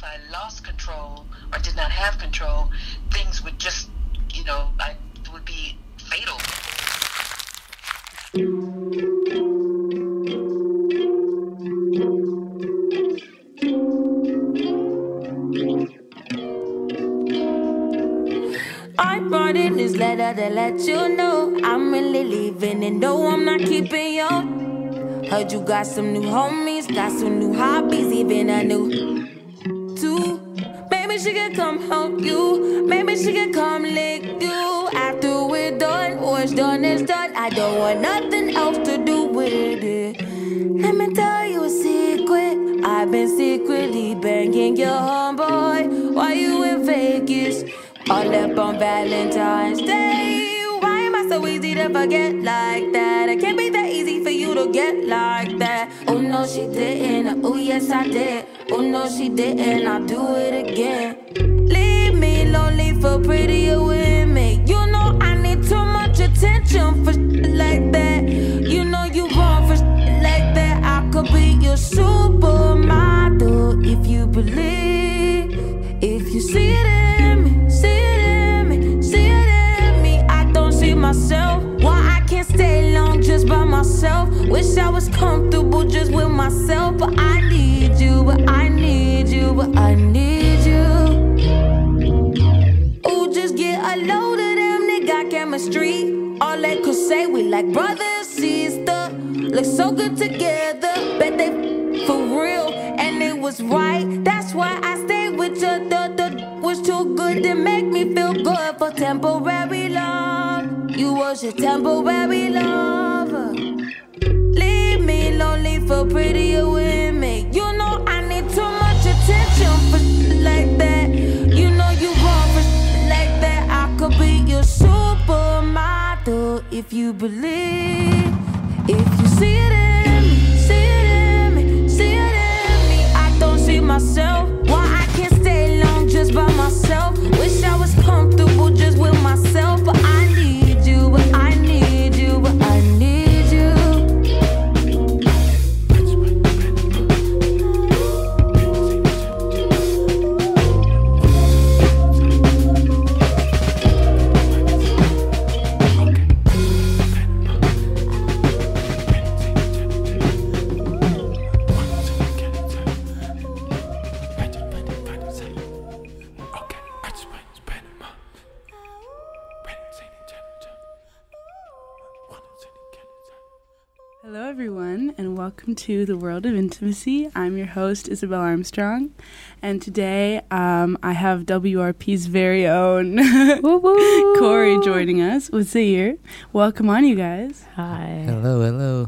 I lost control or did not have control, things would just, would be fatal. I'm writing this letter to let you know I'm really leaving, and no, I'm not keeping you. Heard you got some new homies, got some new hobbies, even a new two. Maybe she can come help you, maybe she can come lick you. After we're done, what's done is done. I don't want nothing else to do with it. Let me tell you a secret, I've been secretly banging your homeboy while you in Vegas. All up on Valentine's Day. Why am I so easy to forget like that? It can't be that easy for you to get like that. Oh no, she didn't. Oh yes, I did. Oh no, she didn't. I'll do it again. Leave me lonely for prettier women. You know I need too much attention for shit like that. You know you wrong for shit like that. I could be your supermodel if you believe. If you see it in me. Myself, why I can't stay long just by myself. Wish I was comfortable just with myself, but I need you, but I need you, but I need you. Ooh, just get a load of them, they got chemistry. All they could say, we like brother and sister. Look so good together, bet they for real, and it was right. That's why I stayed with you. The was too good to make me feel good for temporary love. You was your temporary lover. Leave me lonely for prettier women. You know I need too much attention for shit like that. You know you wrong for shit like that. I could be your supermodel if you believe. If you see it in me, see it in me, see it in me. I don't see myself. Why I can't stay long just by myself. Wish I was comfortable just with myself, but I need you, but I need you, but I need you. Hello everyone, and welcome to The World of Intimacy. I'm your host, Isabel Armstrong, and today I have WRP's very own Corey joining us with Zaire. Welcome on, you guys. Hi. Hello.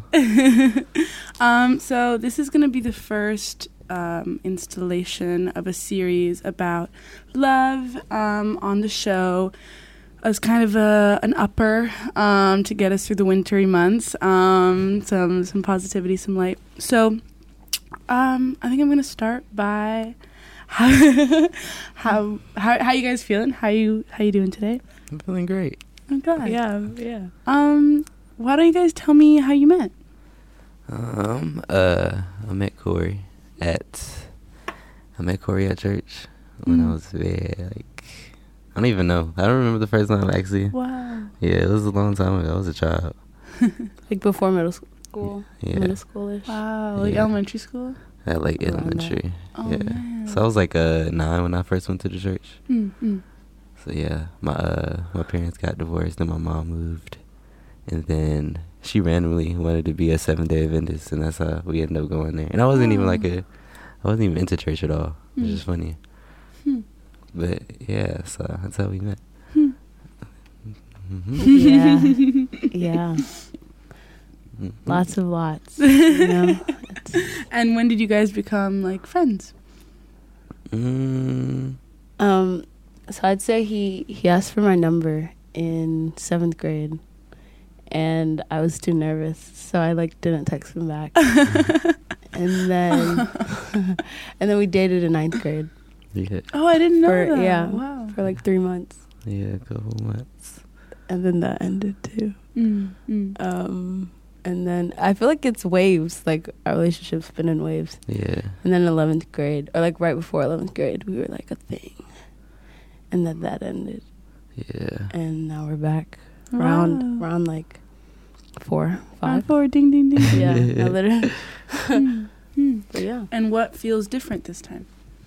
So this is going to be the first installation of a series about love on the show. As kind of an upper to get us through the wintry months, some positivity, some light. So I think I'm gonna start by how you guys feeling? How you doing today? I'm feeling great. I'm glad. Yeah. Why don't you guys tell me how you met? I met Corey at church when I was there, I don't even know. I don't remember the first time, actually. Wow. Yeah, it was a long time ago. I was a child. Like before middle school? Yeah. Middle schoolish? Wow. Like Yeah. elementary school? At elementary. Oh, yeah. man. So I was 9 when I first went to the church. Mm-hmm. So yeah, my parents got divorced and my mom moved. And then she randomly wanted to be a Seventh-day Adventist, and that's how we ended up going there. And I wasn't even I wasn't even into church at all. It was just funny. But yeah, so that's how we met. Yeah. Lots. You know? And when did you guys become friends? So I'd say he asked for my number in 7th grade, and I was too nervous, so I didn't text him back. and then we dated in 9th grade. Yeah. Oh, I didn't know that. Yeah. Wow. For 3 months. Yeah, a couple months. And then that ended too. Mm-hmm. And And then I feel like it's waves. Like our relationship's been in waves. Yeah. And then 11th grade, or like right before 11th grade, we were like a thing. And then that ended. Yeah. And now we're back Wow. round like 4, 5. 4, ding, ding, ding. Yeah, I literally. Hmm. But yeah. And what feels different this time?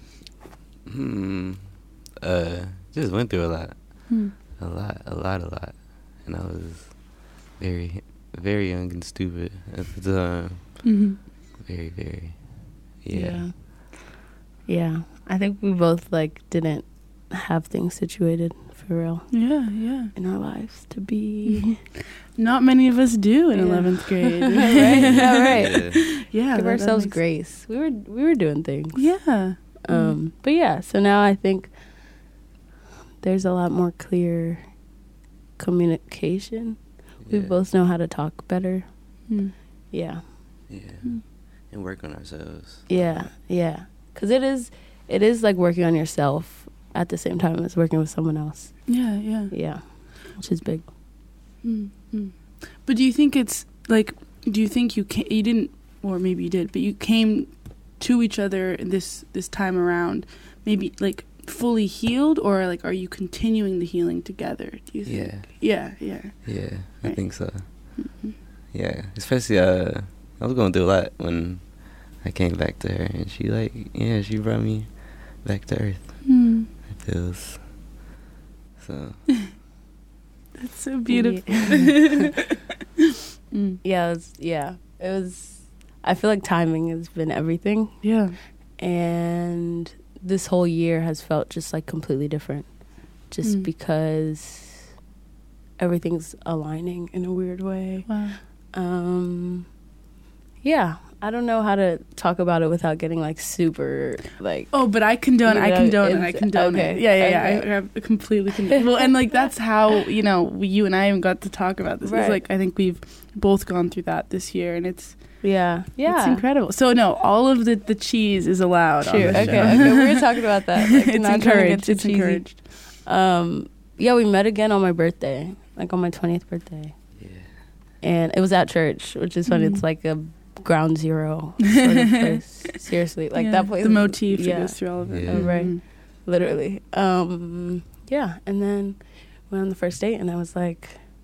Just went through a lot. Hmm. A lot. And I was very, very young and stupid at the time. Mm-hmm. Very, very. Yeah. Yeah. I think we both like didn't have things situated for real Yeah. in our lives to be. Not many of us do in Yeah. 11th grade. Right? Yeah, right. Yeah. Yeah. Give that ourselves makes- grace. We were doing things. Yeah. But yeah, so now I think there's a lot more clear communication. We Yeah. both know how to talk better. Mm. Yeah. Yeah. And work on ourselves. Yeah. Yeah. Because it is like working on yourself at the same time as working with someone else. Yeah. Yeah. Yeah. Which is big. Mm. But do you think it's like? Do you think you didn't, or maybe you did, but you came to each other this time around, maybe like fully healed, or like are you continuing the healing together? Do you think? Yeah. Yeah. Yeah. I Right. think so. Mm-hmm. Yeah. Especially, I was going through a lot when I came back to her, and she brought me back to earth. Mm. It feels so. That's so beautiful. Mm. Yeah. It was. I feel like timing has been everything. Yeah. And this whole year has felt just like completely different. Just because everything's aligning in a weird way. Wow. Yeah, I don't know how to talk about it without getting like super like. Oh, but I condone. You I know, condone it. it's- I condone okay, it. Yeah. okay. I completely condone. Well, and like that's how you and I even got to talk about this. Right. It's like I think we've both gone through that this year, and it's Yeah. incredible. So no, all of the cheese is allowed. True. On the Okay. show. Okay. We were talking about that. Like, It's not trying to get encouraged. too It's cheesy. encouraged. Yeah, we met again on my birthday, like on my 20th birthday, Yeah. and it was at church, which is funny. Mhm. It's like a ground zero sort of place. Seriously, like Yeah, that place. The motif yeah. that goes through all of it. Yeah. Oh, right. Mhm. Literally. Yeah, and then went on the first date, and I was like,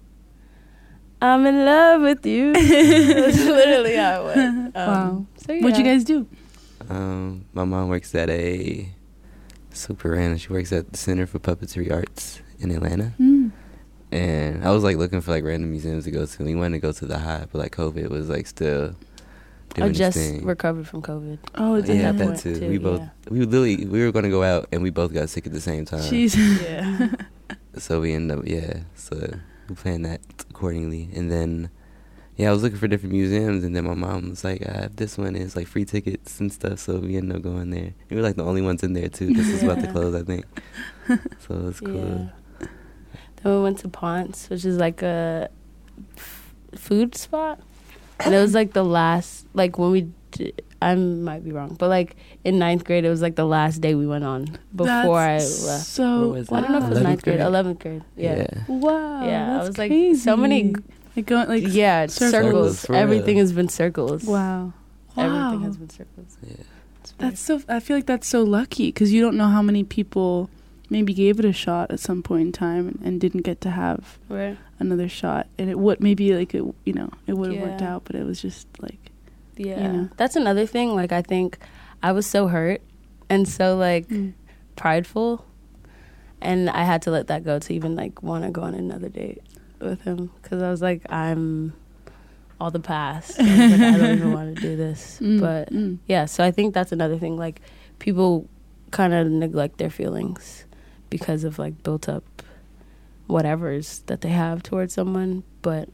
I'm in love with you. That's literally how it went. Wow. So yeah. What'd you guys do? My mom works at a super random. She works at the Center for Puppetry Arts in Atlanta. Mm. And I was like looking for like random museums to go to. We wanted to go to the Hive, but like COVID was like still I doing its just thing. recovered from COVID. Oh, it's Yeah, at that point. too. too, We both yeah. we were gonna go out and we both got sick at the same time. Jeez. Yeah. So we ended up so we planned that accordingly. And then I was looking for different museums, and then my mom was like, this one is like free tickets and stuff, so we ended up going there. We were like the only ones in there too, because it's about to Yeah. close, I think. So it was cool. Yeah. Then we went to Ponce, which is like a food spot. And it was like the last, like when we, I might be wrong, but like in 9th grade, it was like the last day we went on before I That's left. So Where was I don't know if it was 11th 9th grade, grade? 11th grade. Yeah. Wow. Yeah, I that's was like, crazy. so many, like going like yeah, it's circles. circles. For real. Everything has been circles. wow. Everything Wow. has been circles. Yeah. It's That's so. I feel like that's so lucky because you don't know how many people maybe gave it a shot at some point in time and didn't get to have right. another shot, and it would maybe like it would have worked Yeah. out, but it was just like Yeah. You know. That's another thing. Like, I think I was so hurt and so, like, prideful. And I had to let that go to even, like, want to go on another date with him. Because I was like, I'm all the past. I was like, I don't even want to do this. But, yeah, so I think that's another thing. Like, people kind of neglect their feelings because of, like, built up whatevers that they have towards someone. But...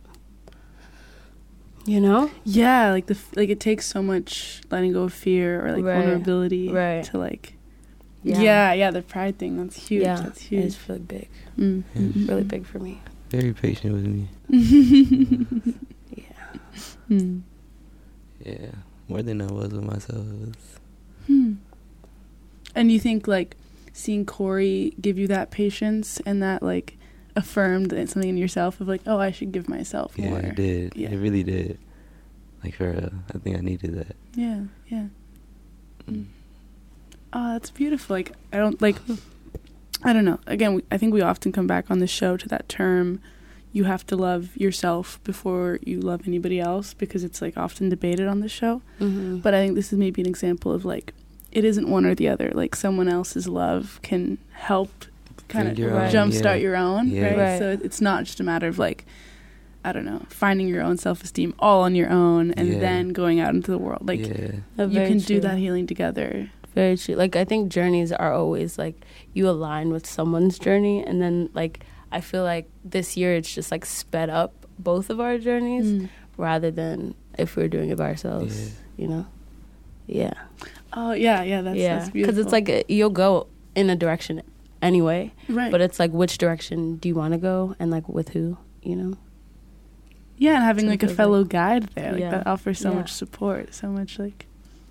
You know? Yeah, like it takes so much letting go of fear or like Right. vulnerability Right. to like Yeah. yeah, the pride thing, that's huge. Yeah, That's it's huge. really big. Yeah. Really big for me. Very patient with me. Yeah. Yeah. More than I was with myself. And you think like seeing Corey give you that patience and that like affirmed something in yourself of like, oh, I should give myself Yeah, more. it did. Yeah. It really did. Like, for real. I think I needed that. Yeah. Oh, that's beautiful. Like, I don't know. Again, I think we often come back on the show to that term, you have to love yourself before you love anybody else, because it's, like, often debated on the show. Mm-hmm. But I think this is maybe an example of, like, it isn't one or the other. Like, someone else's love can help kind of jumpstart your own, right? Right. So it's not just a matter of, like, I don't know, finding your own self-esteem all on your own and then going out into the world. Like, you can do that healing together. Very true. Like, I think journeys are always, like, you align with someone's journey, and then, like, I feel like this year it's just, like, sped up both of our journeys rather than if we were doing it by ourselves, you know? Yeah. Oh, yeah, that's beautiful. Because it's, like, you'll go in a direction anyway. Right. But it's, like, which direction do you want to go, and, like, with who, you know? Yeah, and having, So like, a fellow guide there. Like, Yeah. that offers so Yeah. much support, so much, like...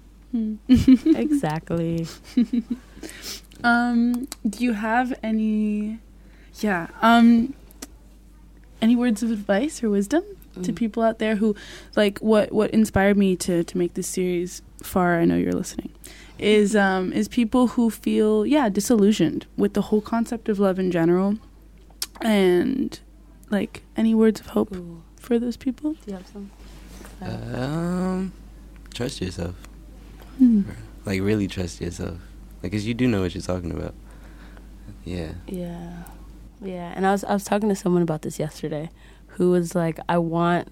Exactly. Do you have any words of advice or wisdom to people out there who, like, what inspired me to make this series, Far, I know you're listening, is people who feel disillusioned with the whole concept of love in general, and, like, any words of hope for those people? Do you have some? Trust yourself. Like, really trust yourself. Like, 'cause you do know what you're talking about. Yeah. And I was talking to someone about this yesterday, who was like, I want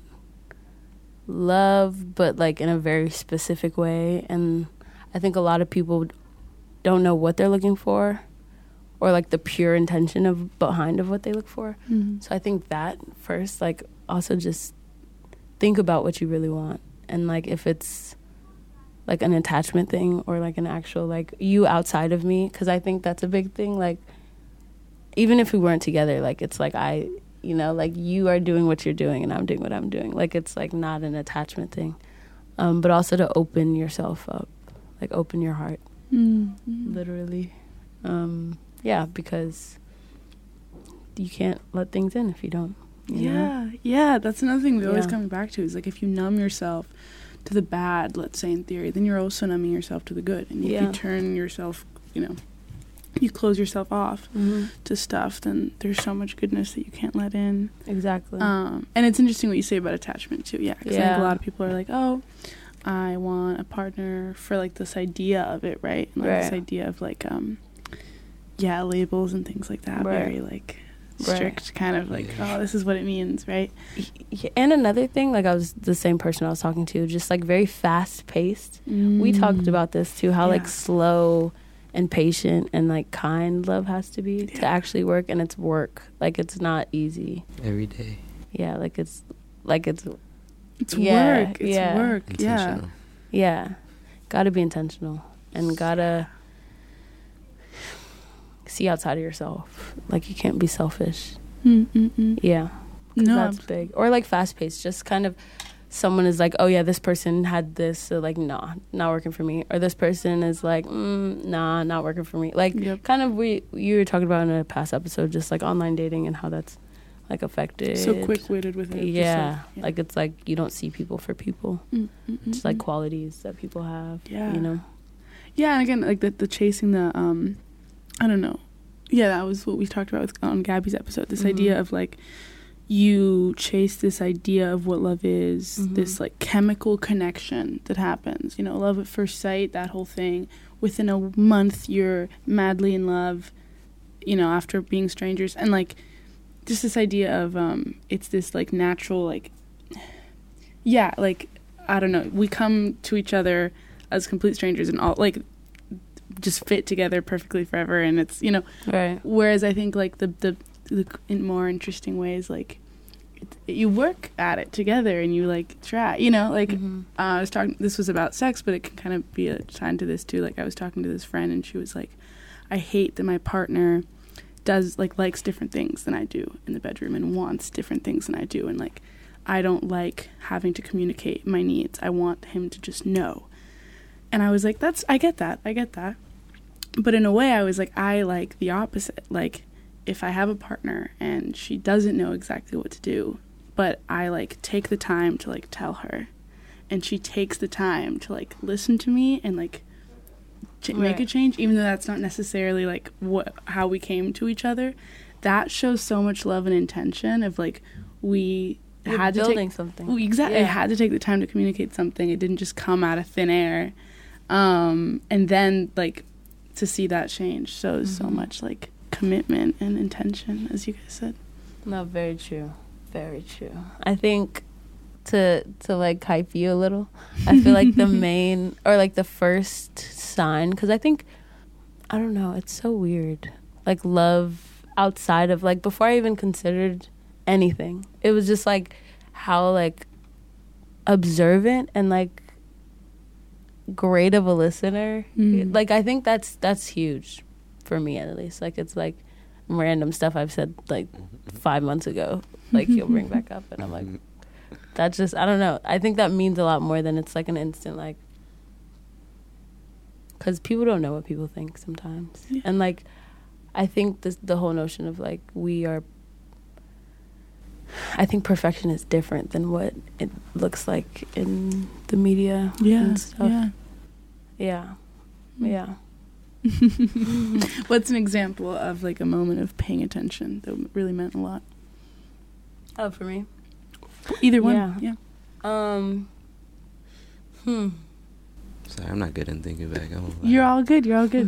love, but, like, in a very specific way. And I think a lot of people don't know what they're looking for, or, like, the pure intention behind what they look for. So I think that first, like, also just think about what you really want, and, like, if it's, like, an attachment thing, or, like, an actual, like, you outside of me, because I think that's a big thing. Like, even if we weren't together, like, it's like like, you are doing what you're doing and I'm doing what I'm doing. Like, it's, like, not an attachment thing, but also to open yourself up, like, open your heart, literally. Because you can't let things in if you don't. You know? That's another thing we always coming back to, is, like, if you numb yourself to the bad, let's say, in theory, then you're also numbing yourself to the good. And if you turn yourself, you close yourself off to stuff, then there's so much goodness that you can't let in. Exactly. And it's interesting what you say about attachment too. Because I think a lot of people are like, oh, I want a partner for, like, this idea of it, right? And, like, this idea of, like, labels and things like that. Very, like, strict kind of, like, oh, this is what it means, right? And another thing, like, I was the same person I was talking to, just, like, very fast paced. We talked about this too, how like, slow and patient and, like, kind love has to be to actually work. And it's work, like, it's not easy Every day. it's work. It's work. Intentional. Gotta be intentional, and gotta see outside of yourself. Like, you can't be selfish. No, that's big. Or, like, fast paced, just kind of someone is like, oh yeah, this person had this, so, like, nah, not working for me. Or this person is like, nah, not working for me. Like, kind of you were talking about in a past episode, just, like, online dating and how that's, like, affected. So quick-witted with it. Like, it's like you don't see people for people. It's like qualities that people have, you know? Yeah, and again, like, the chasing the, I don't know. Yeah, that was what we talked about on Gabby's episode. This idea of, like, you chase this idea of what love is, this, like, chemical connection that happens. You know, love at first sight, that whole thing. Within a month, you're madly in love, after being strangers. And, like, just this idea of it's this, like, natural, like, like, I don't know, we come to each other as complete strangers and all, like, just fit together perfectly forever, and it's, right. Whereas I think, like, the in more interesting ways, like, you work at it together and you, like, try, like, I was talking, this was about sex, but it can kind of be a sign to this too. Like, I was talking to this friend and she was like, I hate that my partner does, like, likes different things than I do in the bedroom and wants different things than I do, and, like, I don't like having to communicate my needs. I want him to just know. And I was like, I get that. But in a way, I was like, I like the opposite. Like, if I have a partner and she doesn't know exactly what to do, but I, like, take the time to, like, tell her and she takes the time to like listen to me and like make a change, even though that's not necessarily like how we came to each other, that shows so much love and intention of like we had to take something. Exactly. I had to take the time to communicate something. It didn't just come out of thin air. And then like to see that change shows so much like commitment and intention, as you guys said. No, very true. Very true. I think to like hype you a little, I feel like the main or like the first sign, because I think, I don't know, it's so weird. Like love outside of like before I even considered anything, it was just like how like observant and like great of a listener. Like I think that's huge for me, at least. Like it's like random stuff I've said like 5 months ago, like he'll bring back up, and I'm like, that's just, I don't know, I think that means a lot more than it's like an instant, like, because people don't know what people think sometimes. And like I think the whole notion of like I think perfection is different than what it looks like in the media and stuff. Yeah. What's an example of like a moment of paying attention that really meant a lot? Oh, for me? Either one. Yeah. Sorry, I'm not good in thinking back. You're all good.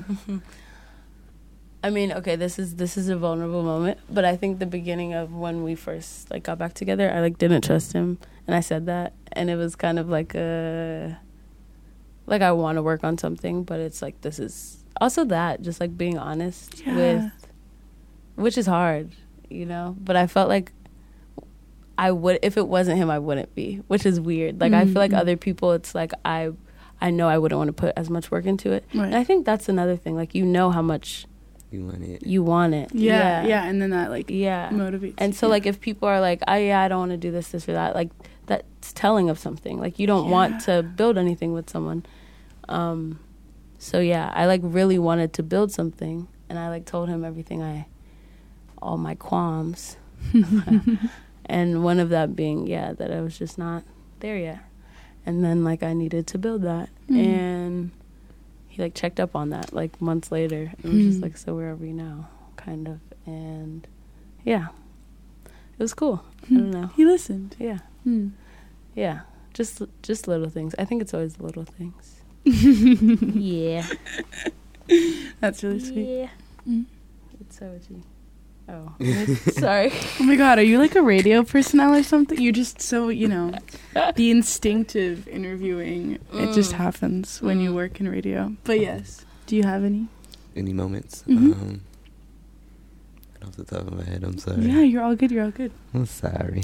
I mean, okay, this is a vulnerable moment, but I think the beginning of when we first like got back together, I like didn't trust him, and I said that, and it was kind of like I want to work on something, but it's like this is also that just like being honest with, which is hard, you know. But I felt like I would, if it wasn't him, I wouldn't be, which is weird. Like I feel like other people, it's like I know I wouldn't want to put as much work into it, and I think that's another thing. Like you know how much. You want it. Yeah, and then that like motivates. And so like if people are like, I don't want to do this or that, like that's telling of something. Like you don't want to build anything with someone. So yeah, I like really wanted to build something, and I like told him everything, all my qualms, and one of that being that I was just not there yet, and then like I needed to build that, and he like checked up on that like months later. It was just like, so where are we now, kind of. And it was cool. I don't know, he listened. Just little things. I think it's always the little things. That's really sweet. It's so itchy. Oh, sorry. Oh my god, are you like a radio personnel or something? You're just so, the instinctive interviewing, it just happens when you work in radio. But yes, do you have any moments? Off the top of my head, I'm sorry. Yeah, you're all good. I'm sorry.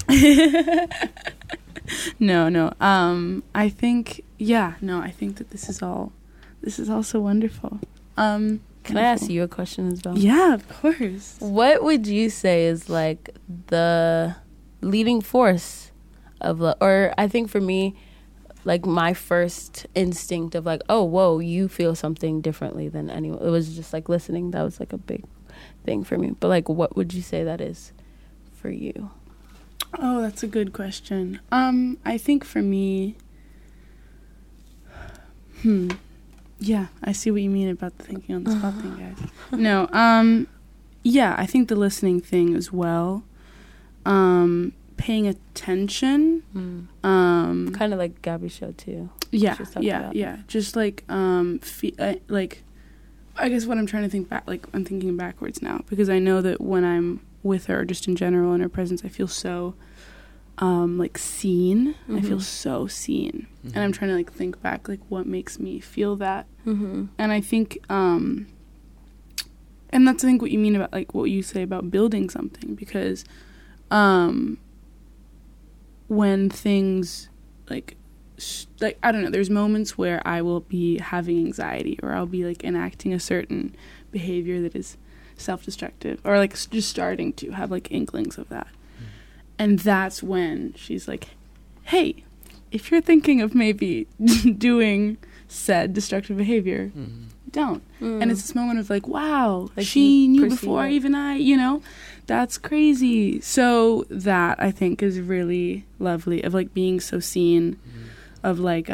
No. I think that this is all so wonderful. Can I ask you a question as well? Yeah, of course. What would you say is like the leading force of love? Or I think for me, like my first instinct of like, oh, whoa, you feel something differently than anyone. It was just like listening. That was like a big thing for me. But like, what would you say that is for you? Oh, that's a good question. I think for me, yeah, I see what you mean about the thinking on the spot thing, guys. No, I think the listening thing as well. Paying attention. Kind of like Gabby's show too. Yeah. Just like, like, I guess what I'm trying to think back, like I'm thinking backwards now, because I know that when I'm with her, just in general, in her presence, I feel so, like seen. I feel so seen. And I'm trying to like think back, like what makes me feel that. And I think, and that's I think what you mean about like what you say about building something, because when things like I don't know, there's moments where I will be having anxiety, or I'll be like enacting a certain behavior that is self-destructive, or like just starting to have like inklings of that. And that's when she's like, hey, if you're thinking of maybe doing said destructive behavior, don't. And it's this moment of like, wow, like she knew before even I, that's crazy. So that I think is really lovely, of like being so seen. of like,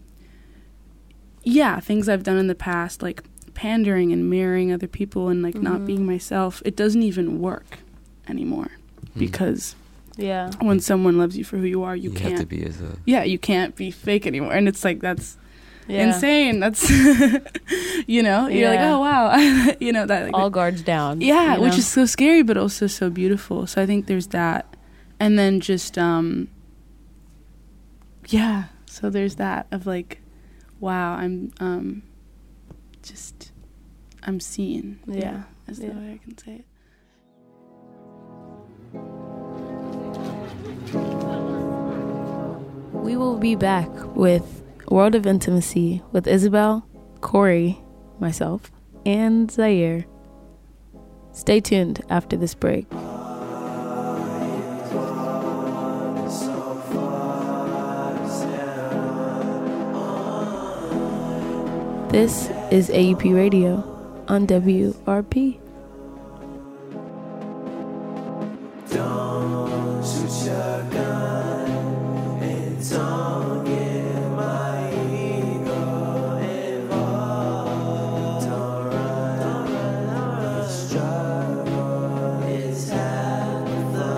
things I've done in the past, like pandering and mirroring other people and like not being myself. It doesn't even work anymore because when someone loves you for who you are, you can't have to be yourself. Yeah, you can't be fake anymore. And it's like, that's insane. That's, you know, you're like, oh, wow. You know, that like, all guards down. Yeah, you know? which is so scary, but also so beautiful. So I think there's that. And then just, so there's that of like, wow, I'm seen. Yeah. That's the way I can say it. We will be back with World of Intimacy with Isabel, Corey, myself, and Zaire. Stay tuned after this break. This is AUP Radio on WRP. Don't shoot your gun and don't get my ego involved. Don't run, the struggle is half the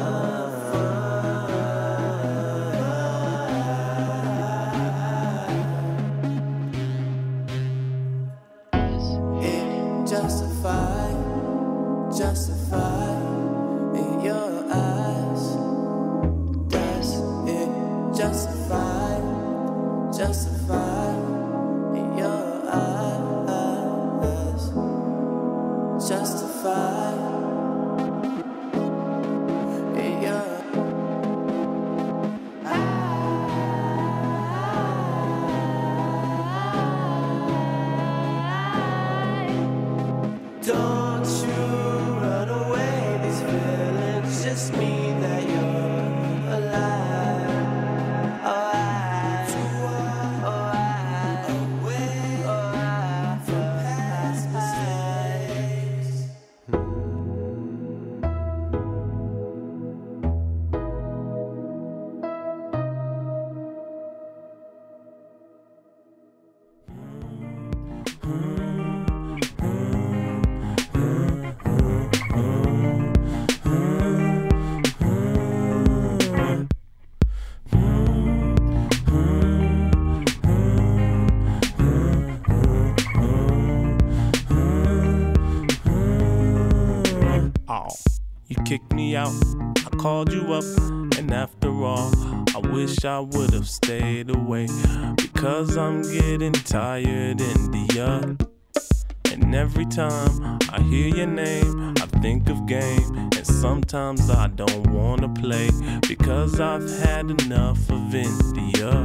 fun. It justified in your eyes. Does it justify in your eyes? Justify in your Don't you run away, these feelings just mean that you're alive. Away from past mistakes. You kicked me out, I called you up, and after all, I wish I would have stayed away, because I'm getting tired, India. And every time I hear your name, I think of game, and sometimes I don't wanna play, because I've had enough of India.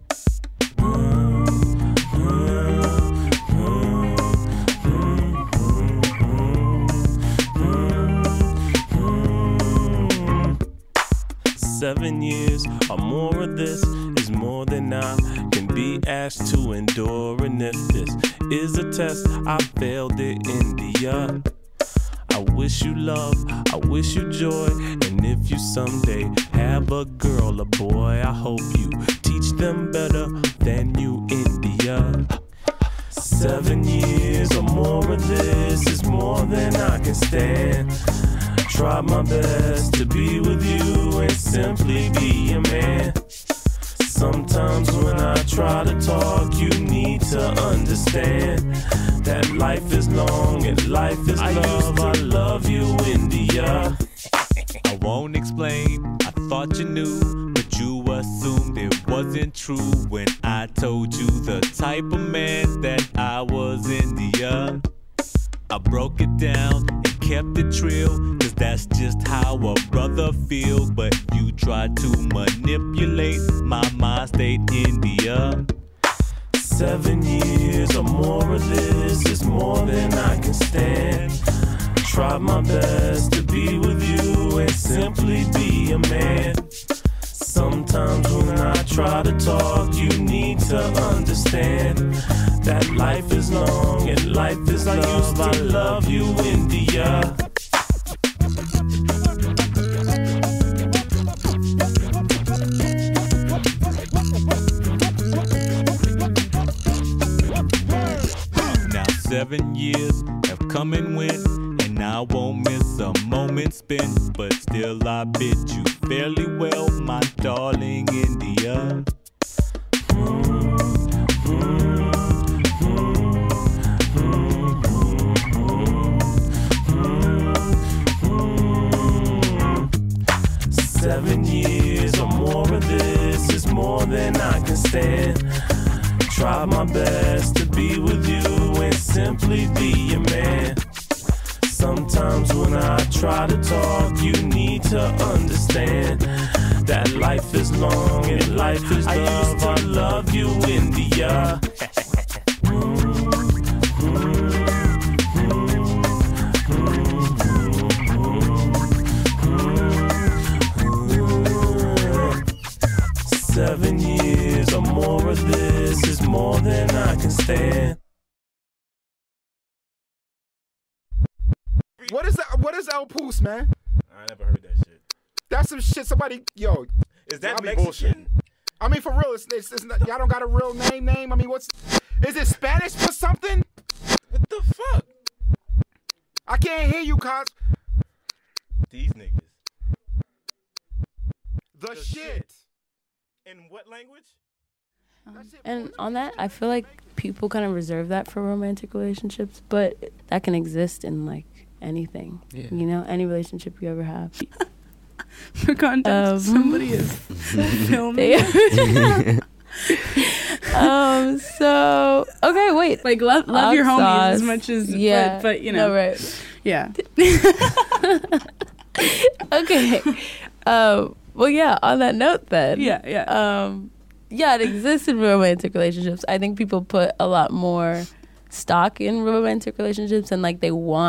Seven years or more of this is more than I can be asked to endure. And if this is a test, I failed it, India. I wish you love, I wish you joy. And if you someday have a girl or boy, I hope you teach them better than you, India. 7 years or more of this is more than I can stand. Tried my best to be with you and simply be a man. Sometimes when I try to talk, you need to understand that life is long and life is love. I love you, India. I won't explain, I thought you knew, but you assumed it wasn't true when I told you the type of man that I was, India. I broke it down and kept it real, cause that's just how a brother feels. But you tried to manipulate my mind state, India. 7 years or more of this is more than I can stand. Tried my best to be with you and simply be a man. Sometimes when I try to talk, you need to understand that life is long and life is love. I love you, India. 7 years have come and went, and I won't miss a moment spent. But still I bid you fairly well, my darling India. 7 years or more of this is more than I can stand. Tried my best to be with you and simply be your man. Sometimes when I try to talk, you need to understand that life is long and life is love. I love you, India. 7 years or more of this is more than I can stand. What is El Poos, man? I never heard that shit. That's some shit somebody, yo. Is that y'all be Mexican? bullshitting. I mean, for real, it's not, y'all don't got a real name. I mean, is it Spanish for something? What the fuck? I can't hear you, cuz. These niggas. The shit. In what language? And on that, I feel like people kind of reserve that for romantic relationships, but that can exist in like anything. Yeah. You know, any relationship you ever have. For context, somebody is filming. So okay, wait. Like love your homies as much as but you know, no, right? Yeah. Okay. Well, yeah. On that note, then. Yeah. Yeah, it exists in romantic relationships. I think people put a lot more stock in romantic relationships, and like they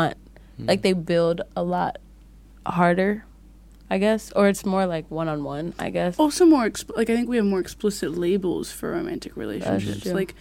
build a lot harder, I guess, or it's more like one-on-one, I guess. Also more I think we have more explicit labels for romantic relationships. Like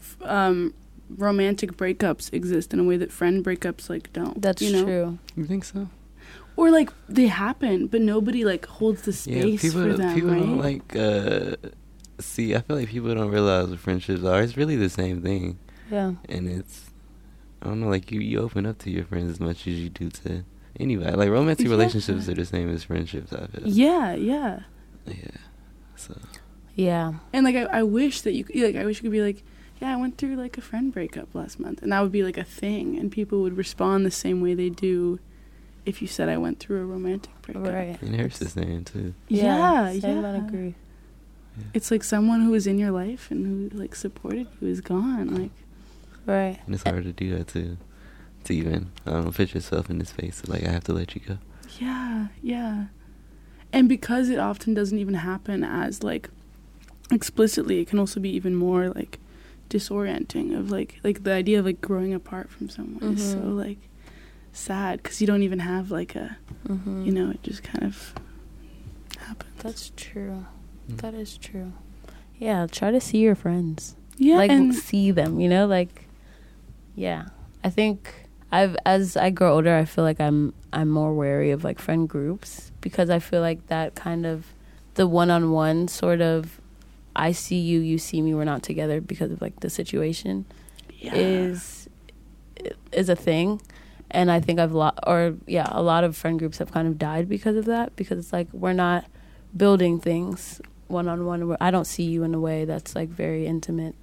romantic breakups exist in a way that friend breakups like don't. That's true. You think so? Or like they happen, but nobody like holds the space for them. People right? don't like see. I feel like people don't realize what friendships are. It's really the same thing. Yeah. And it's, I don't know, like you open up to your friends as much as you do to anybody. Like romantic relationships are the same as friendships, I feel. Yeah. Yeah. So. Yeah. And like I wish that I wish you could be like, yeah, I went through like a friend breakup last month, and that would be like a thing, and people would respond the same way they do if you said I went through a romantic breakup. Right. And hers the same too. Yeah. I agree. Yeah. It's like someone who was in your life and who like supported you is gone. Like, right. And it's hard to do that too. To even, I don't know, put yourself in this space. Like, I have to let you go. Yeah. And because it often doesn't even happen as like explicitly, it can also be even more like disorienting of like the idea of like growing apart from someone is so like sad because you don't even have like a you know, it just kind of happens. That's true. That is true. Yeah, try to see your friends. Yeah, like and see them, you know, like yeah. I think as I grow older, I feel like I'm more wary of like friend groups because I feel like that kind of the one-on-one sort of I see you, you see me, we're not together because of like the situation is a thing. And I think a lot of friend groups have kind of died because of that, because it's like we're not building things one-on-one. I don't see you in a way that's like very intimate.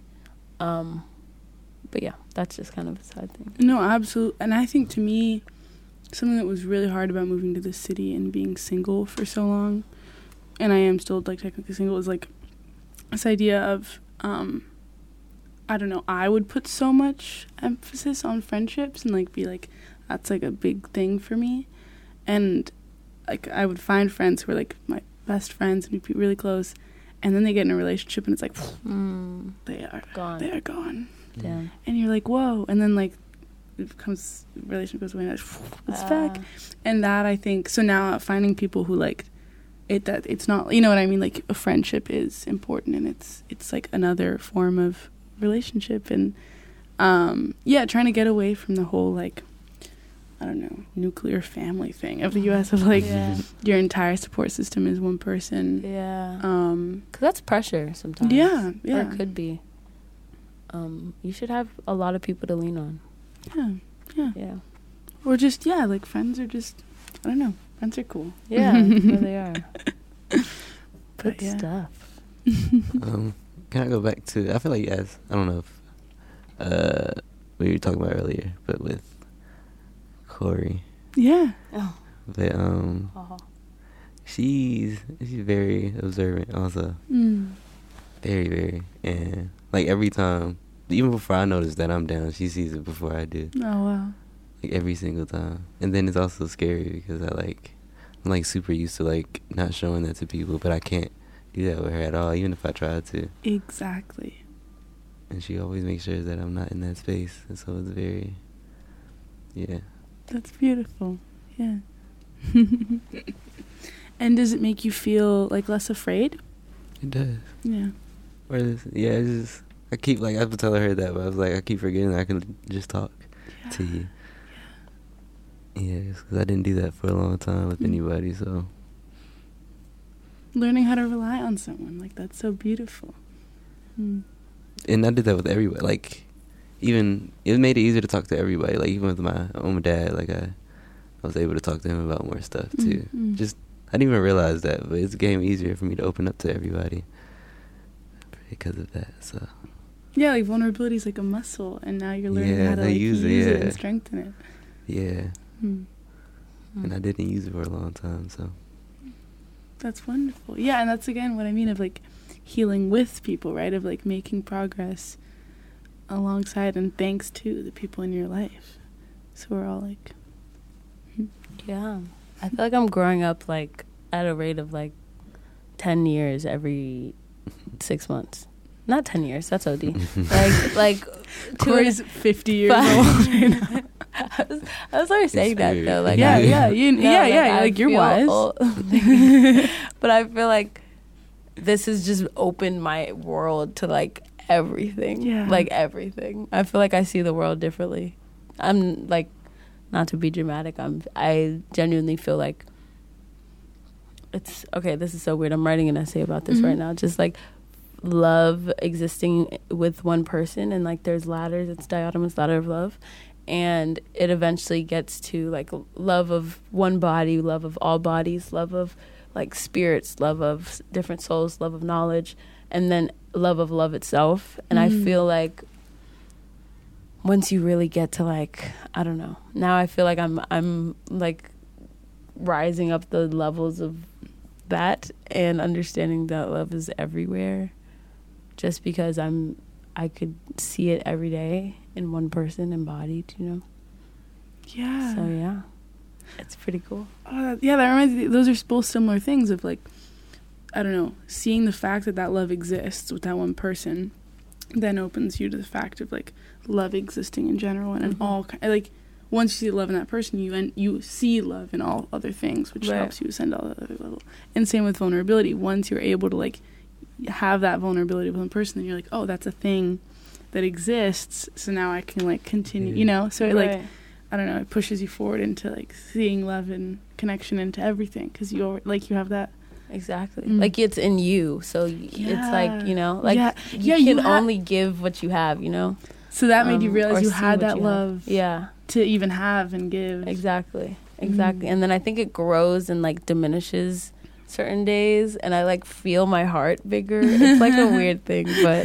But yeah, that's just kind of a side thing. No, absolutely. And I think to me, something that was really hard about moving to the city and being single for so long, and I am still like technically single, is like this idea of I don't know, I would put so much emphasis on friendships and like be like, that's like a big thing for me. And like I would find friends who were like my best friends and we'd be really close, and then they get in a relationship and it's like they are gone. Damn. And you're like, whoa. And then like it becomes, relationship goes away and it's back. And that, I think, so now finding people who like it, that it's not, you know what I mean, like a friendship is important and it's like another form of relationship. And trying to get away from the whole like, I don't know, nuclear family thing of the U.S. of like your entire support system is one person. Yeah. 'Cause that's pressure sometimes. Yeah. Or it could be. you should have a lot of people to lean on. Yeah. Or just, like friends are just, I don't know. Friends are cool. Yeah, they are. Good yeah. stuff. Can I go back to? I feel like yes. I don't know if we were talking about earlier, but with Corey. Yeah. Oh. But she's very observant also. Very, very, and like every time, even before I notice that I'm down, she sees it before I do. Oh wow. Like every single time. And then it's also scary because I'm like super used to like not showing that to people, but I can't do that with her at all, even if I tried to. Exactly. And she always makes sure that I'm not in that space, and so it's very, That's beautiful. Yeah. And does it make you feel like less afraid? It does. Yeah. It's just, I keep like, I've been telling her that, but I was like, I keep forgetting that I can just talk to you. Yeah, because I didn't do that for a long time with anybody, so. Learning how to rely on someone, like, that's so beautiful. And I did that with everybody. Like, even, it made it easier to talk to everybody. Like, even with my own dad, like, I was able to talk to him about more stuff, too. Just, I didn't even realize that, but it's became easier for me to open up to everybody because of that, so. Yeah, like, vulnerability is like a muscle, and now you're learning how to, like, use it and strengthen it. Yeah. And I didn't use it for a long time, so. That's wonderful. Yeah, and that's, again, what I mean of, like, healing with people, right? Of, like, making progress alongside and thanks to the people in your life. So we're all, like... Yeah. I feel like I'm growing up, like, at a rate of, like, 10 years every 6 months. Not 10 years. That's OD. like Corey's 50 years old. I was already saying that though. Like, like you're wise. But I feel like this has just opened my world to like everything. Yeah. Like everything. I feel like I see the world differently. I'm like, not to be dramatic. I genuinely feel like it's okay. This is so weird. I'm writing an essay about this right now. Just like love existing with one person, and like there's ladders. It's dichotomous ladder of love. And it eventually gets to like love of one body, love of all bodies, love of like spirits, love of different souls, love of knowledge, and then love of love itself. And I feel like once you really get to like, I don't know, now I feel like I'm like rising up the levels of that and understanding that love is everywhere, just because I could see it every day in one person embodied, you know? Yeah. So, yeah. It's pretty cool. That reminds me, those are both similar things of, like, I don't know, seeing the fact that love exists with that one person then opens you to the fact of, like, love existing in general and in all, like, once you see love in that person, you see love in all other things, which helps you ascend all the other level. And same with vulnerability. Once you're able to, like, have that vulnerability with one person, then you're like, oh, that's a thing that exists, so now I can like continue, you know, so it like, I don't know, it pushes you forward into like seeing love and connection into everything, because you have that exactly like it's in you, so it's like, you know, like you can only give what you have, you know, so that made you realize you had that love to even have and give. Exactly. And then I think it grows and like diminishes certain days, and I like feel my heart bigger. It's like a weird thing, but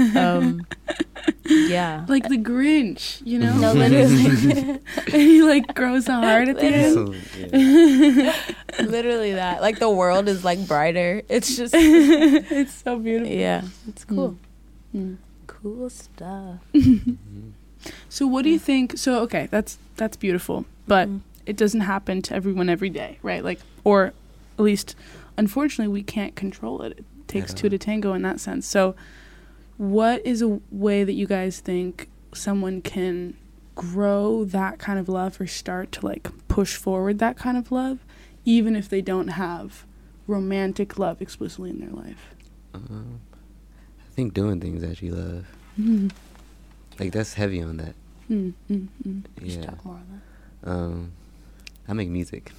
yeah, like the Grinch, you know. No, literally. And he like grows a heart at the end. Literally that, like the world is like brighter. It's just it's so beautiful. Yeah, it's cool. Cool stuff. So what do you think? So okay, that's beautiful, but it doesn't happen to everyone every day, right? Like, or at least unfortunately, we can't control it. It takes two to tango in that sense. So what is a way that you guys think someone can grow that kind of love or start to, like, push forward that kind of love, even if they don't have romantic love explicitly in their life? I think doing things that you love. Like, that's heavy on that. Yeah. Talk more on that. I make music.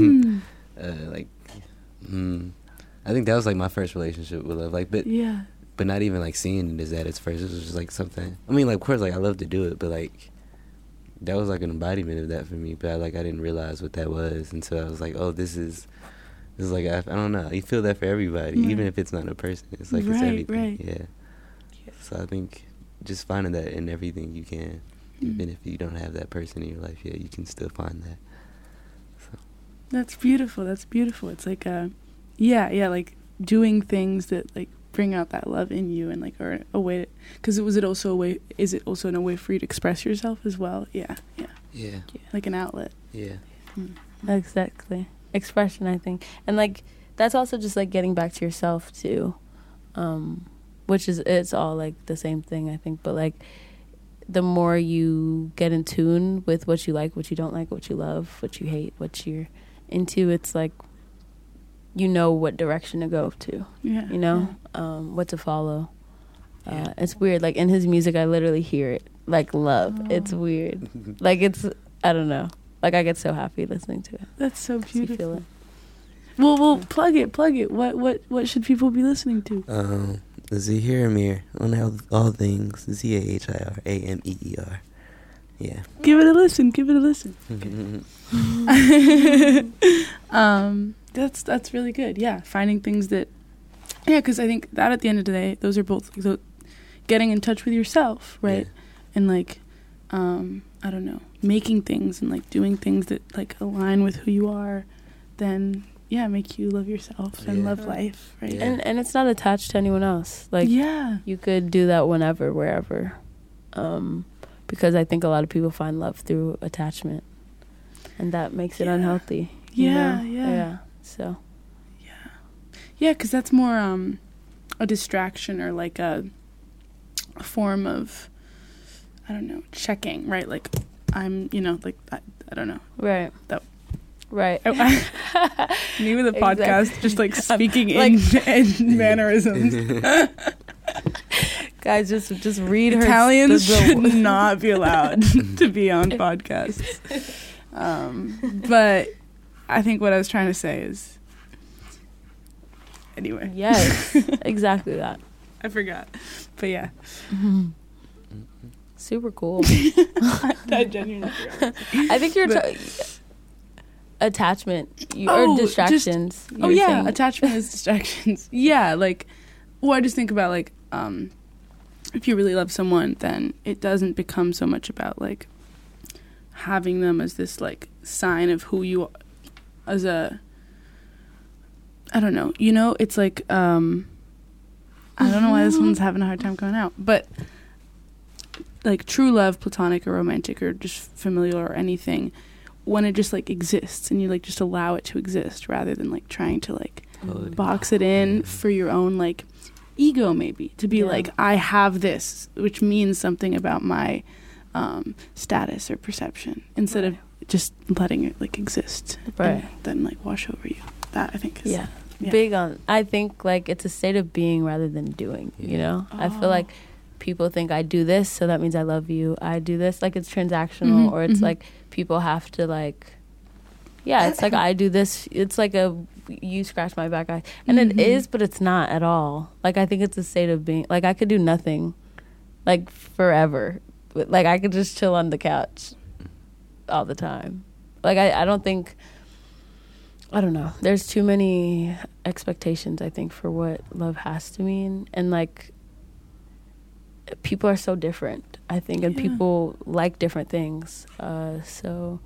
Like, I think that was like my first relationship with love. Like, but but not even like seeing it as that at first. It was just like something. I mean, like of course, like I love to do it, but like that was like an embodiment of that for me. But I didn't realize what that was until I was like, oh, this is like I don't know. You feel that for everybody, even if it's not a person. It's like it's everything. Yeah. So I think just finding that in everything you can, even if you don't have that person in your life yet, you can still find that. So. That's beautiful. That's beautiful. It's like like doing things that like bring out that love in you, and like or a way, because is it also a way for you to express yourself as well? Yeah, like an outlet. Exactly, expression, I think. And like that's also just like getting back to yourself too, which is, it's all like the same thing, I think. But like the more you get in tune with what you like, what you don't like, what you love, what you hate, what you're into, it's like you know what direction to go to, what to follow. It's weird. Like in his music, I literally hear it, like love. It's weird. Like it's, I don't know. Like I get so happy listening to it. That's so beautiful. You feel it. Well, plug it. What should people be listening to? Zahir Amir on all things. ZAHIRAMEER. Yeah. Give it a listen. That's really good. Yeah, finding things that, because I think that at the end of the day, those are both getting in touch with yourself, right? Yeah. And like, I don't know, making things and like doing things that like align with who you are, then make you love yourself and love life, right? Yeah. And it's not attached to anyone else. Like, you could do that whenever, wherever. Because I think a lot of people find love through attachment, and that makes it unhealthy. Yeah. So. Yeah, because that's more a distraction or like a form of, I don't know, checking, right? Like I'm, like I don't know. Right. Right. Me with a podcast, just like speaking in mannerisms. Guys, just read her. Italians should not be allowed to be on podcasts. But I think what I was trying to say is, anyway. Yes, exactly that. I forgot, but yeah. Super cool. I genuinely forgot. I think you're attachment or distractions. Attachment is distractions. Yeah, like, I just think about like, if you really love someone, then it doesn't become so much about like having them as this like sign of who you are, as a, I don't know, it's like, I don't know why this one's having a hard time going out, but like true love, platonic or romantic or just familial or anything, when it just like exists and you like just allow it to exist rather than like trying to like box it in for your own like ego, maybe to be like, I have this, which means something about my status or perception, instead of just letting it like exist and then like wash over you. That I think is big on. I think like it's a state of being rather than doing. I feel like people think I do this, so that means I love you. I do this, like it's transactional, or it's like people have to like, it's like I do this. It's like you scratch my back, and it is, but it's not at all. Like I think it's a state of being. Like I could do nothing, like forever. Like I could just chill on the couch all the time. Like I don't think. I don't know. There's too many expectations, I think, for what love has to mean, and like people are so different, I think, and people like different things. So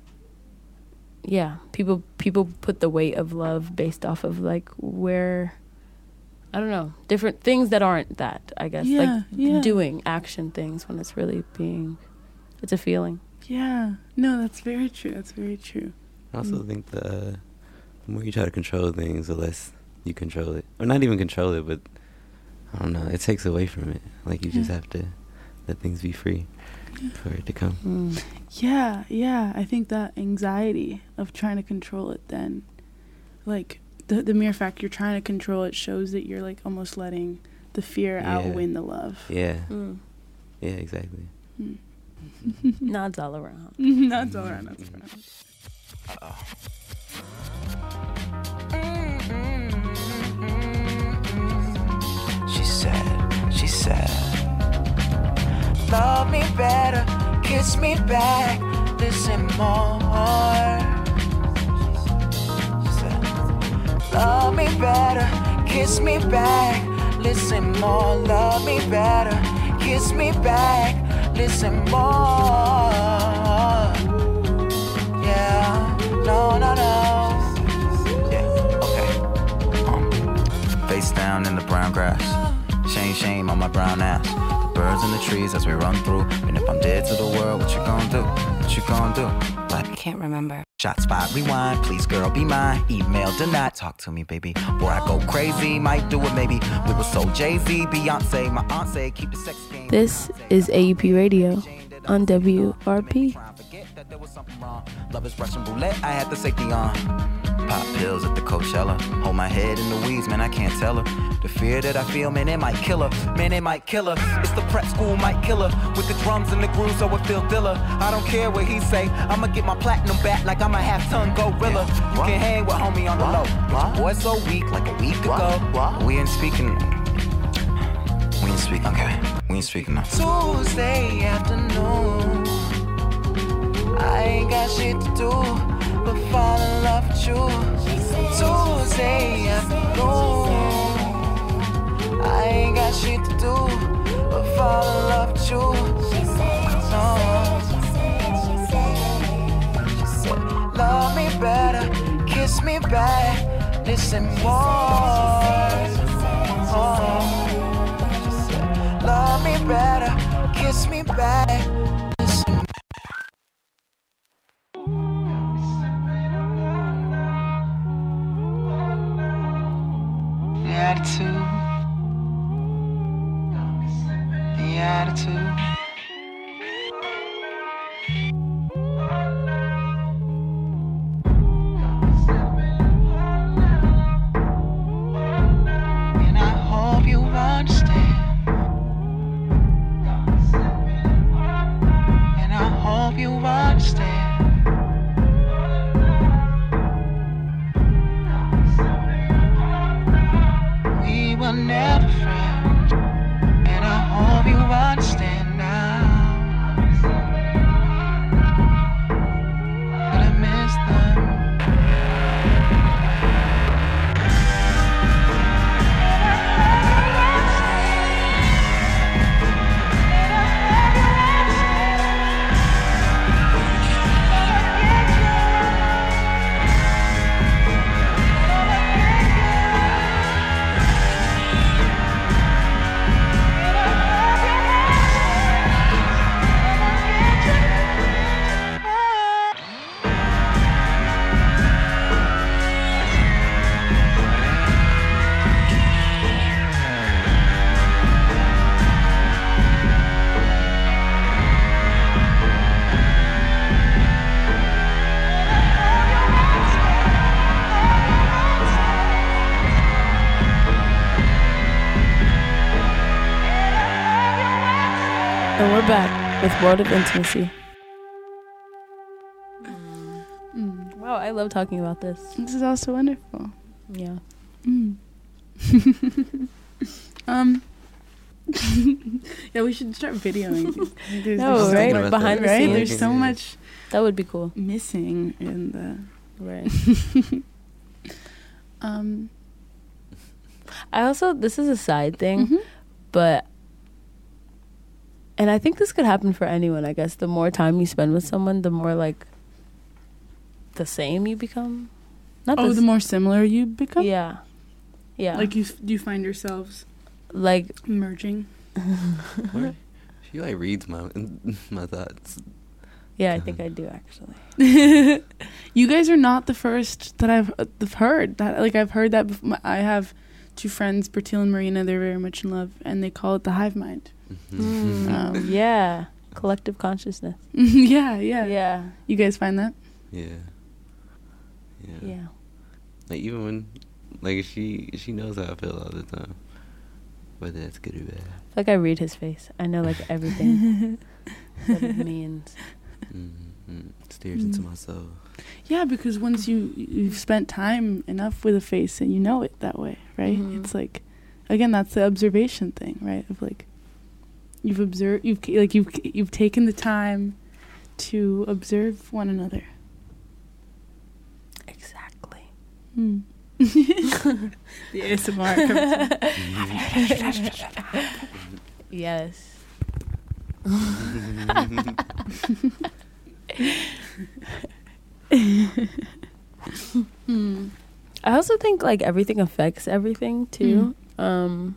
people put the weight of love based off of like where, I don't know, different things that aren't that, I guess. Doing action things when it's really it's a feeling. Yeah. No, that's very true. That's very true. I also think the more you try to control things, the less you control it. Or not even control it, but I don't know, it takes away from it. Like you just have to let things be free for it to come. Yeah. I think that anxiety of trying to control it, then like the mere fact you're trying to control it shows that you're like almost letting the fear outwin the love. Yeah, exactly. Nods all around. Nods all around. That's right. She said love me better, kiss me back, listen more. She said, love me better, kiss me back, listen more. Love me better, kiss me back, listen more. Yeah, no. Yeah, okay. Face down in the brown grass. Shame on my brown ass. The birds in the trees as we run through. And if I'm dead to the world, what you gonna do? What you gonna do? Like, I can't remember. Shot spot rewind, please girl be mine. Email denied, talk to me baby. Before I go crazy, might do it maybe. We were so Jay-Z, Beyonce, my aunt say keep the sex game. This is AUP Radio on WRP. Love is Russian roulette, I had the safety on. Pop pills at the Coachella. Hold my head in the weeds, man, I can't tell her. The fear that I feel, man, it might kill her. Man, it might kill her. It's the prep school might kill her. With the drums and the grooves, so it feel diller. I don't care what he say. I'ma get my platinum back like I'm a half-ton gorilla. You can hang with homie on the low. But your boy so weak, like a week ago. We ain't speaking. Okay. We ain't speaking now. Tuesday afternoon. I ain't got shit to do but fall in love with you. Tuesday afternoon. I ain't got shit to do but fall in love with you. No. Love me better, kiss me back, listen more. Love me better, kiss me back. The attitude. And I hope you understand. And I hope you understand. We were never friends, and I hope you understand now. But I miss them. And we're back with World of Intimacy. Wow, I love talking about this. This is also wonderful. Yeah. Yeah, we should start videoing these. No, right? Behind the scenes. There's so much that would be cool. Missing in the right. I also, this is a side thing, but, and I think this could happen for anyone, I guess. The more time you spend with someone, the more, like, the same you become. Not the more similar you become? Yeah. Yeah. Like, you find yourselves, like, merging. She, like, reads my thoughts. Yeah, I think I do, actually. You guys are not the first that I've heard that. Like, I've heard that before. I have two friends, Bertil and Marina. They're very much in love, and they call it the hive mind. Yeah, collective consciousness. Yeah. You guys find that? Yeah. Yeah. Like, even when, like, she knows how I feel all the time, whether that's good or bad. Like, I read his face. I know, like, everything that it means. Stares into my soul. Yeah, because once you've spent time enough with a face and you know it that way, right? It's like, again, that's the observation thing, right? Of like, you've observed, you've taken the time to observe one another. Exactly. The ASMR comes in. Yes. I also think like everything affects everything too. So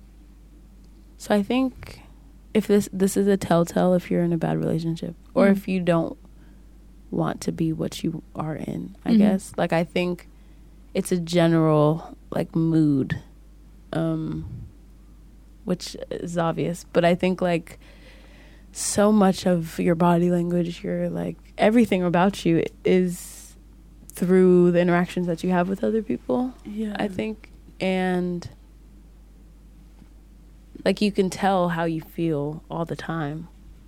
I think if this is a telltale if you're in a bad relationship or if you don't want to be what you are in, I guess. Like I think it's a general like mood, which is obvious, but I think like so much of your body language, your like everything about you is through the interactions that you have with other people. Yeah, I think, and like you can tell how you feel all the time,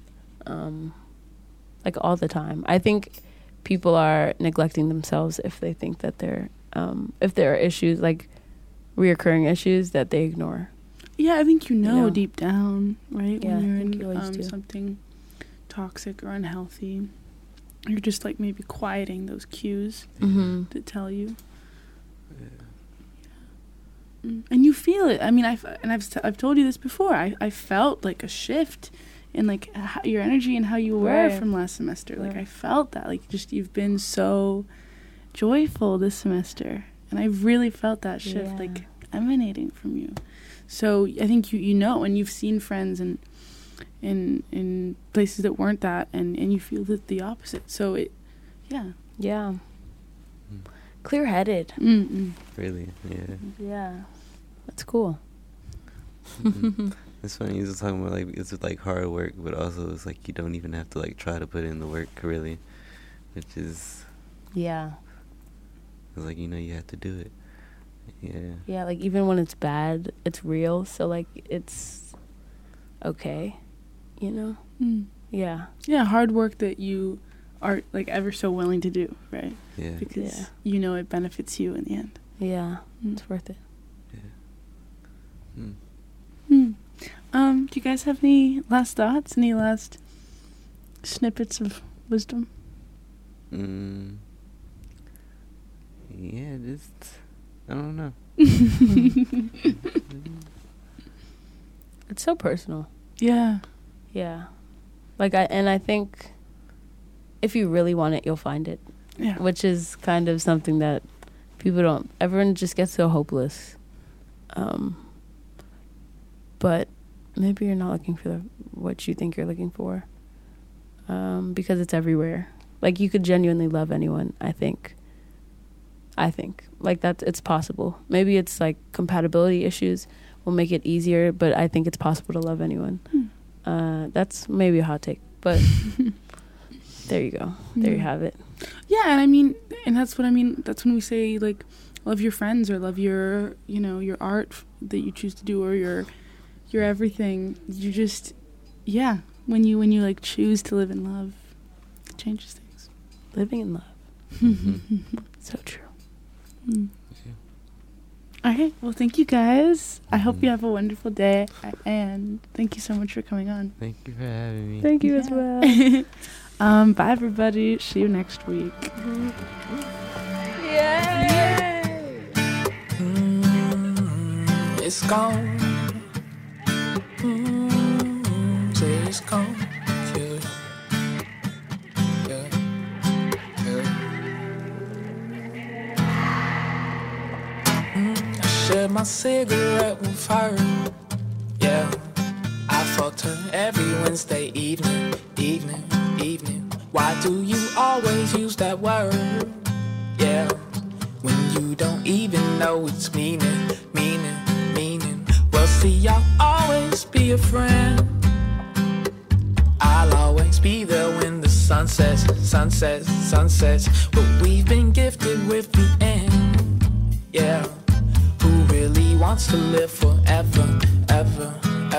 like all the time. I think people are neglecting themselves if they think that they're if there are issues like reoccurring issues that they ignore. Yeah, I think you know deep down, right? Yeah, when you're in something toxic or unhealthy, you're just like maybe quieting those cues that tell you. And you feel it. I mean, I've told you this before. I felt like a shift in like your energy and how you were from last semester. Like I felt that, like just you've been so joyful this semester, and I really felt that shift like emanating from you. So I think you know, and you've seen friends and in places that weren't that, and you feel that the opposite. So it, clear-headed. Really, yeah, that's cool. It's funny you're talking about like it's like hard work, but also it's like you don't even have to like try to put in the work really, which is it's like you have to do it. Yeah, like even when it's bad, it's real, so like it's okay, yeah hard work that you are like ever so willing to do, right? Because it benefits you in the end. It's worth it. Do you guys have any last thoughts, any last snippets of wisdom? Just I don't know. It's so personal. Yeah. Like I think if you really want it, you'll find it. Yeah. Which is kind of something that people don't. Everyone just gets so hopeless. But maybe you're not looking for what you think you're looking for. Because it's everywhere. Like you could genuinely love anyone. I think like that it's possible. Maybe it's like compatibility issues will make it easier, but I think it's possible to love anyone. That's maybe a hot take, but there you go. There you have it. Yeah, and I mean, and that's what I mean. That's when we say like love your friends or love your your art that you choose to do or your everything. You just when you like choose to live in love, it changes things. Living in love. So true. Okay, well, thank you guys. I hope you have a wonderful day, and thank you so much for coming on. Thank you for having me. Thank you as well. Bye, everybody. See you next week. Yay! It's gone. Say it's gone. Shared my cigarette with her. Yeah, I fucked her every Wednesday evening. Why do you always use that word? Yeah, when you don't even know its meaning. Well, see, I'll always be a friend. I'll always be there when the sun sets. But we've been gifted with the end. Yeah. Wants to live forever, ever.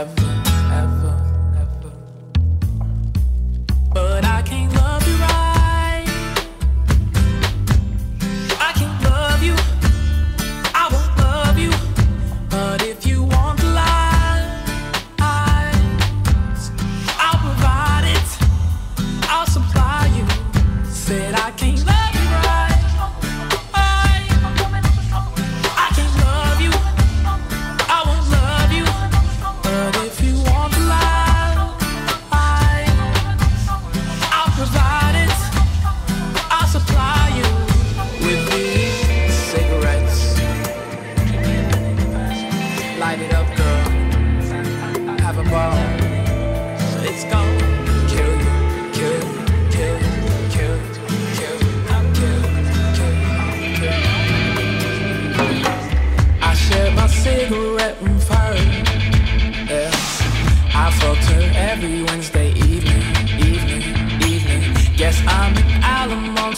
But I can't love you right. I can't love you. I won't love you. But if you want to lie,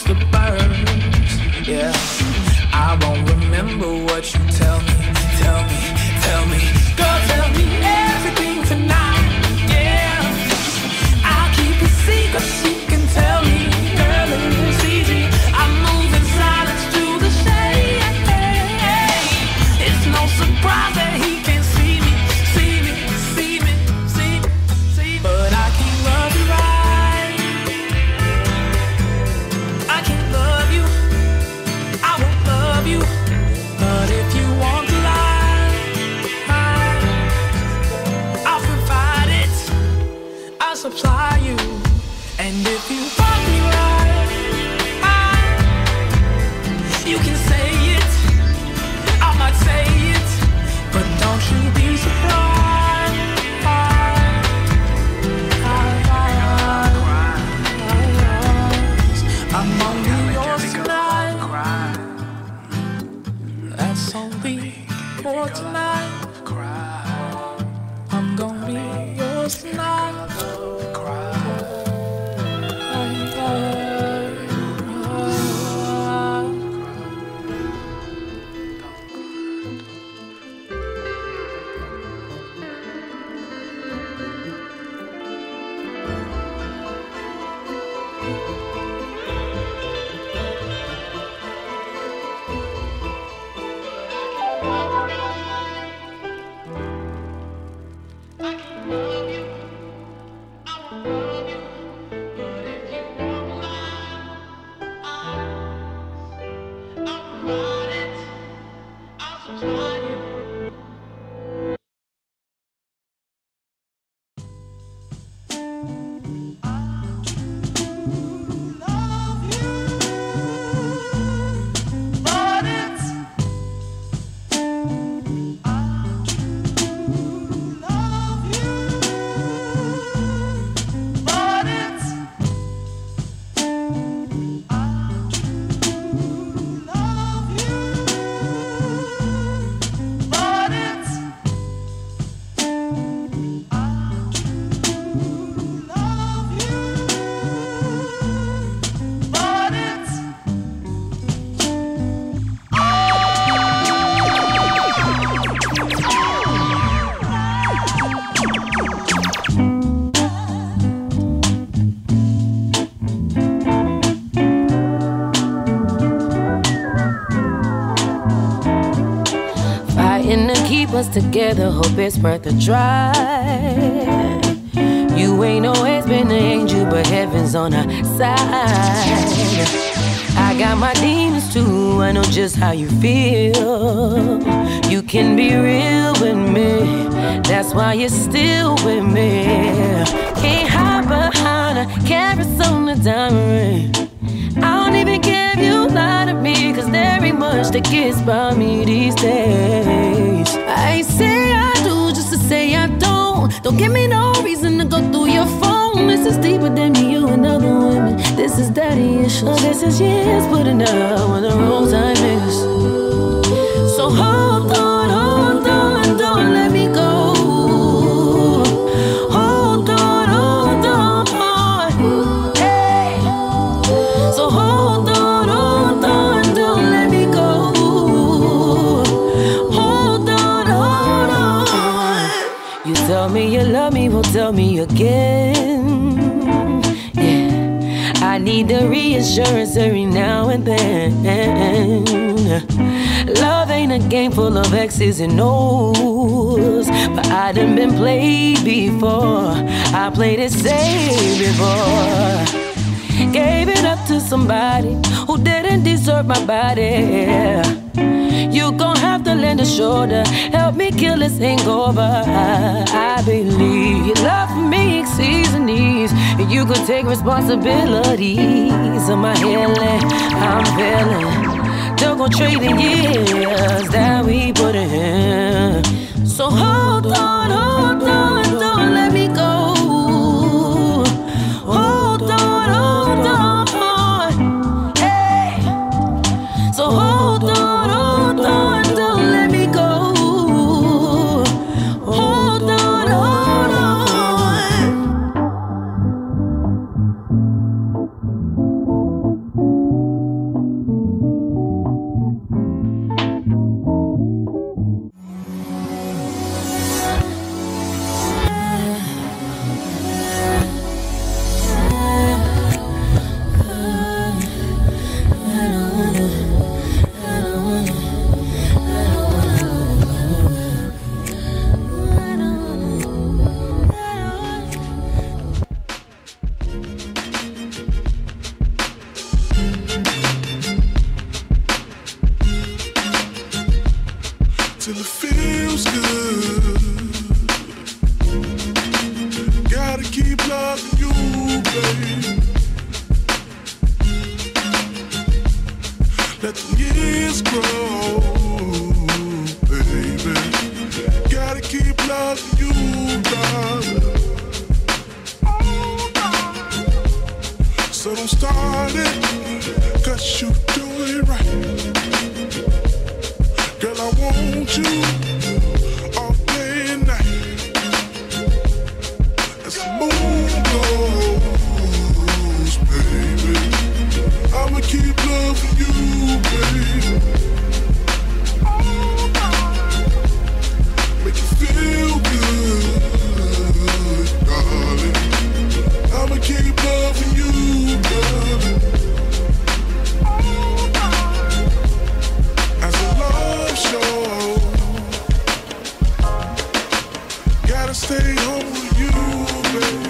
the birds. Yeah, I won't remember what you tell me. Girl, tell me everything tonight. Yeah, I'll keep a secret. You can tell me, girl, it's easy. I'm moving silence through the shade. It's no surprise that he can see me. But I can't love you right. I can't love you. I won't love you. But if you want to lie, I'll provide it. I'll supply you. And if you want me right, you can say it. I might say it, but don't you be surprised. I'm only yours tonight. That's only for tonight. I'm gonna be yours tonight. Us together, hope it's worth a try. You ain't always been an angel, but heaven's on our side. I got my demons too, I know just how you feel. You can be real with me, that's why you're still with me. Can't hide behind a carats on the diamond ring. I don't even care if you lie to me, cause there ain't much that gets by me these days. I say I do just to say I don't. Don't give me no reason to go through your phone. This is deeper than me, you and other women. This is daddy issues. This is years putting up when the wrong time is. So hold on, don't let me go. Hold on, hey. So hold on, don't let me go. Hold on. You tell me you love me, well tell me again. Yeah, I need the reassurance every now and then. Love ain't a game full of X's and O's, but I done been played before. I played it safe before. Gave it up to somebody who didn't deserve my body. You gon' have to lend a shoulder, help me kill this hangover. I believe your love for me exceeds the needs, and you could take responsibilities of my healing. I'm feeling don't gon' trade the years that we put in. So hold on, don't let me go. Hold on, hey. So hold on, don't let me go. Hold on. baby. Let the years grow, baby. Gotta keep loving you, darling. So don't start it, 'cause you do it right. Girl, I want you all day and night. As the moon goes, baby, I'ma keep loving you, baby. Make you feel good, darling. I'ma keep loving you, darling. As a love show, gotta stay home with you, baby.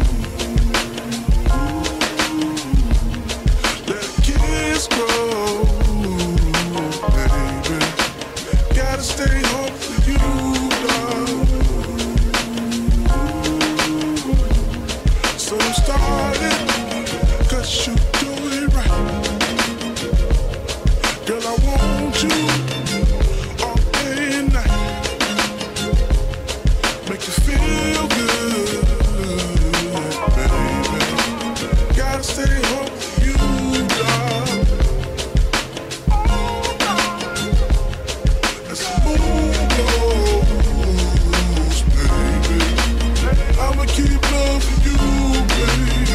Let kids grow, baby. Gotta stay home with you, darling. So start it, 'cause you do it right. Girl, I want you all day and night. Make you feel good, baby. Gotta stay home with you, darling. As the moon goes, baby, I'ma keep loving you, baby.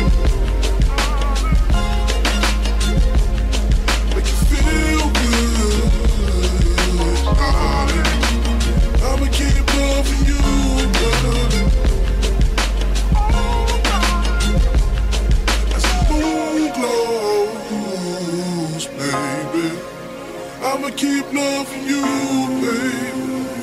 Make you feel good, darling. I'ma keep loving you, darling. As the moon glows, baby, I'ma keep loving you, baby.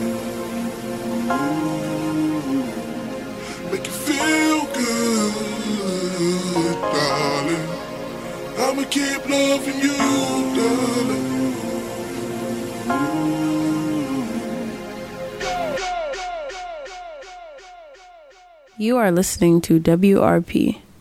Make you feel good, darling. I'ma keep loving you, darling. You are listening to WRP